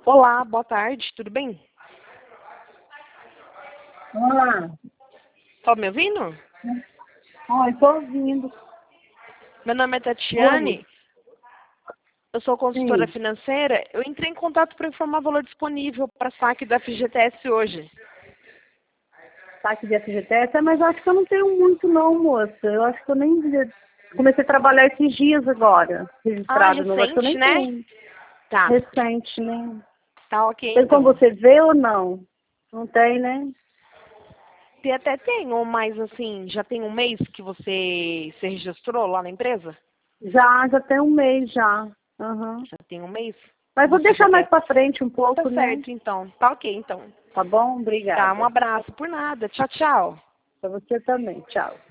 Olá, boa tarde, tudo bem? Olá. Tá me ouvindo? Oi, estou ouvindo. Meu nome é Oi. Tatiane, eu sou consultora Sim, financeira. Eu entrei em contato para informar valor disponível para saque da FGTS hoje. saque de FGTS, mas acho que eu não tenho muito não, moça. Eu acho que eu nem comecei a trabalhar esses dias agora, Ah, registrado novo. Acho que eu recente, nem né? tenho. Tá, Recente, né? tá ok Tem como então. você ver ou não? Não tem, né? Até tenho, mas assim, já tem um mês que você se registrou lá na empresa? Já tem um mês já. Aham. Já tem um mês? Mas vou Você já deixar mais quer? pra frente um Tá pouco, né? certo, então. Tá ok, então. Tá bom? Tá, um Obrigada. abraço. Por nada. Tchau, tchau. Pra você também. Tchau.